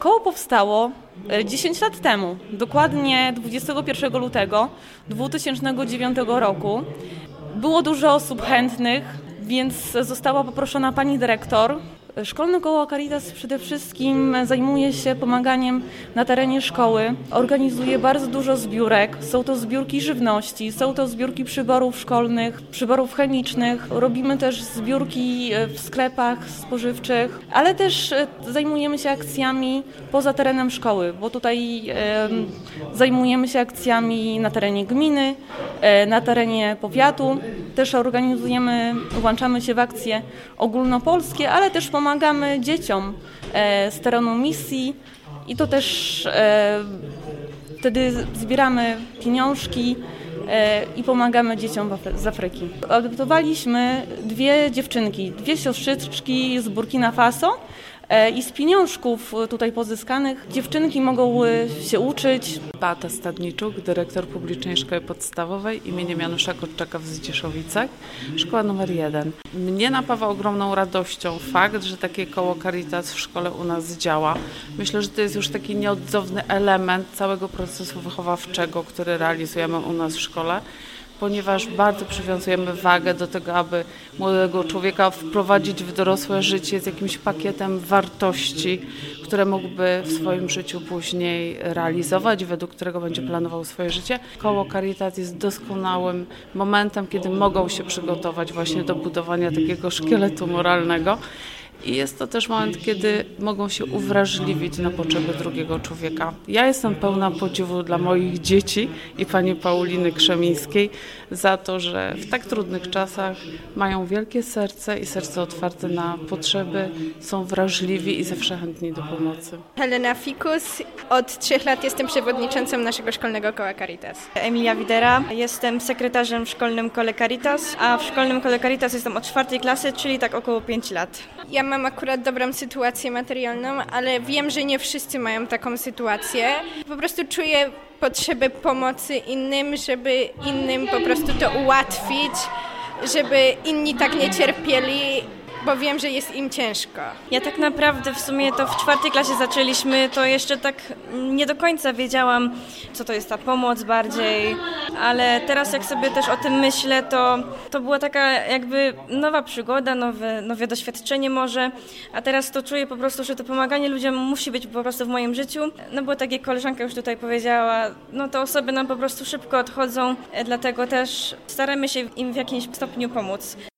Koło powstało 10 lat temu, dokładnie 21 lutego 2009 roku. Było dużo osób chętnych, więc została poproszona pani dyrektor. Szkolne koło Caritas przede wszystkim zajmuje się pomaganiem na terenie szkoły. Organizuje bardzo dużo zbiórek. Są to zbiórki żywności, są to zbiórki przyborów szkolnych, przyborów chemicznych. Robimy też zbiórki w sklepach spożywczych, ale też zajmujemy się akcjami poza terenem szkoły, bo tutaj zajmujemy się akcjami na terenie gminy, na terenie powiatu. Też włączamy się w akcje ogólnopolskie, ale też pomagamy dzieciom z terenu misji i to też wtedy zbieramy pieniążki i pomagamy dzieciom z Afryki. Adoptowaliśmy 2 dziewczynki, 2 siostrzyczki z Burkina Faso. I z pieniążków tutaj pozyskanych dziewczynki mogą się uczyć. Beata Stadniczuk, dyrektor Publicznej Szkoły Podstawowej imienia Janusza Korczaka w Zdzieszowicach, szkoła numer 1. Mnie napawa ogromną radością fakt, że takie koło Caritas w szkole u nas działa. Myślę, że to jest już taki nieodzowny element całego procesu wychowawczego, który realizujemy u nas w szkole, ponieważ bardzo przywiązujemy wagę do tego, aby młodego człowieka wprowadzić w dorosłe życie z jakimś pakietem wartości, które mógłby w swoim życiu później realizować, według którego będzie planował swoje życie. Koło Caritas jest doskonałym momentem, kiedy mogą się przygotować właśnie do budowania takiego szkieletu moralnego. I jest to też moment, kiedy mogą się uwrażliwić na potrzeby drugiego człowieka. Ja jestem pełna podziwu dla moich dzieci i pani Pauliny Krzemińskiej za to, że w tak trudnych czasach mają wielkie serce i serce otwarte na potrzeby, są wrażliwi i zawsze chętni do pomocy. Helena Fikus, od 3 lat jestem przewodniczącą naszego szkolnego koła Caritas. Emilia Widera, jestem sekretarzem w szkolnym kole Caritas, a w szkolnym kole Caritas jestem od 4 klasy, czyli tak około 5 lat. Ja mam akurat dobrą sytuację materialną, ale wiem, że nie wszyscy mają taką sytuację. Po prostu czuję potrzebę pomocy innym, żeby innym po prostu to ułatwić, żeby inni tak nie cierpieli, bo wiem, że jest im ciężko. Ja tak naprawdę w sumie to w 4 klasie zaczęliśmy, to jeszcze tak nie do końca wiedziałam, co to jest ta pomoc bardziej, ale teraz jak sobie też o tym myślę, to była taka jakby nowa przygoda, nowe doświadczenie może, a teraz to czuję po prostu, że to pomaganie ludziom musi być po prostu w moim życiu, no bo tak jak koleżanka już tutaj powiedziała, no to osoby nam po prostu szybko odchodzą, dlatego też staramy się im w jakimś stopniu pomóc.